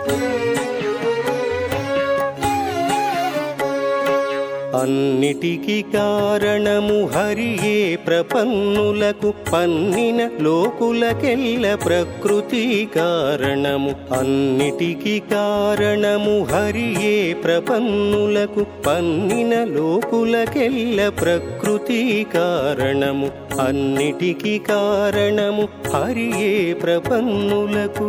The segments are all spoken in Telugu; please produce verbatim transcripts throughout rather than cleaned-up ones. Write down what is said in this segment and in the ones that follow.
అన్నిటికి కారణము హరియే ప్రపన్నులకు పన్నిన లోకులకెల్ల ప్రకృతి కారణము. అన్నిటికి కారణము హరియే ప్రపన్నులకు పన్నిన లోకులకెల్ల ప్రకృతి కారణము. అన్నిటికి కారణము హరియే ప్రపన్నులకు.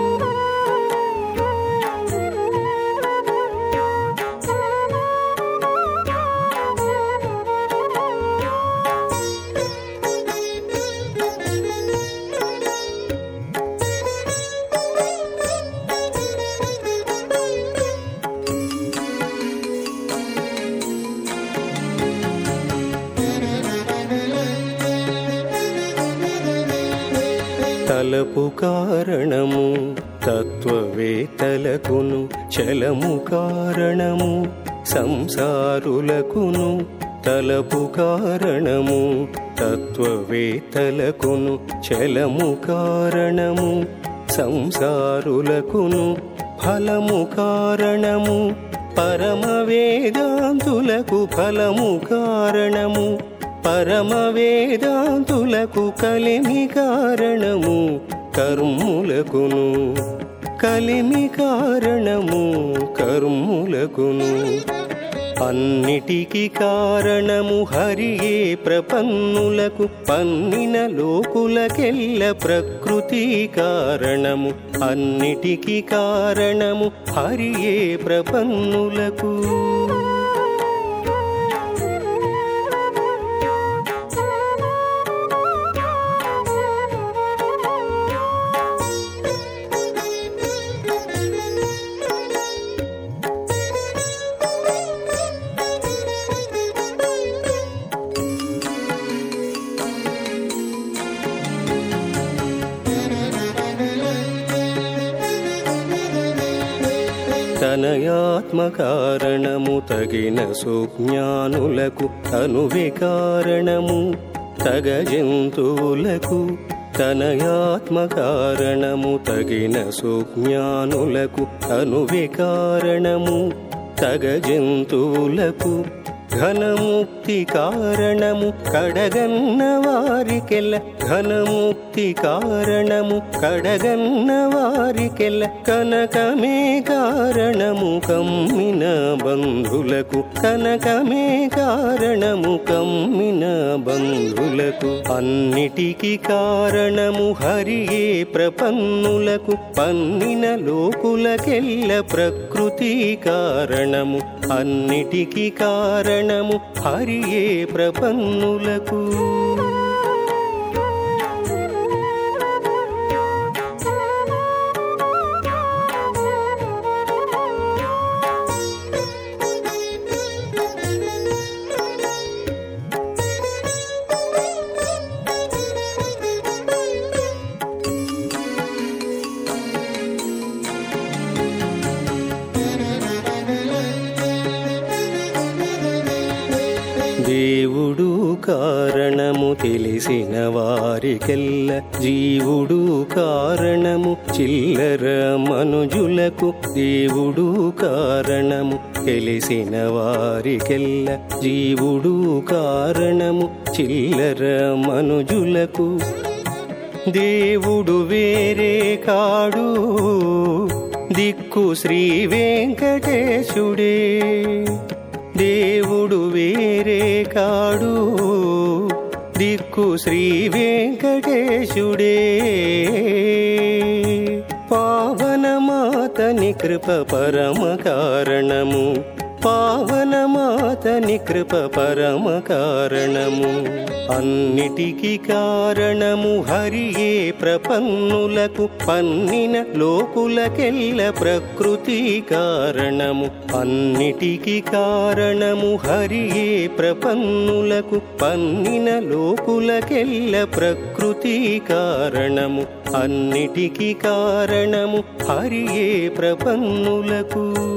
తలపు కారణము తత్వవేత్తలకును, చలము కారణము సంసారులకును. తలపు కారణము తత్వవేత్తలకును, చలము కారణము సంసారులకును. ఫలము కారణము పరమ వేదాంతులకు, ఫలము కారణము పరమ వేదాంతులకు. కలిమి కారణము కర్ములకును, కలిమి కారణము కర్ములకును. అన్నిటికి కారణము హరియే ప్రపన్నులకు పన్నిన లోకులకెల్ల ప్రకృతి కారణము. అన్నిటికి కారణము హరియే ప్రపన్నులకు. తనయాత్మ కారణము తగిన సుజ్ఞానులకు, తనువే కారణము తగ జంతువులకు. తనయాత్మ కారణము తగిన సుజ్ఞానులకు, తనువే కారణము తగ జంతువులకు. ఘనముక్తి కారణము కడగన్న వారికెల్ల, ఘనముక్తి కారణము కడగన్న వారికెల్ల. కనకమే కారణము కమ్మిన బంధులకు, కనకమే కారణము కమ్మిన బంధులకు. అన్నిటికి కారణము హరియే ప్రపన్నులకు పన్నిన లోకులకెల్ల ప్రకృతి కారణము. అన్నిటికి కారణము హరియే ప్రపన్నులకు. దేవుడు కారణము తెలిసిన వారికెల్ల, జీవుడు కారణము చిల్లర మనుజులకు. దేవుడు కారణము తెలిసిన వారికెల్ల, జీవుడు కారణము చిల్లర మనుజులకు. దేవుడు వేరే కాడు దిక్కు శ్రీ వెంకటేశుడే. దేవుడు వేరే కాడు దిక్కు శ్రీ వెంకటేశుడే. పావనమాతని కృప పరమ కారణము, పావనమాతని కృప పరమ కారణము. అన్నిటికి కారణము హరియే ప్రపన్నులకు పన్నిన లోకులకెల్ల ప్రకృతి కారణము. అన్నిటికి కారణము హరియే ప్రపన్నులకు పన్నిన లోకులకెల్ల ప్రకృతి కారణము. అన్నిటికి కారణము హరియే ప్రపన్నులకు.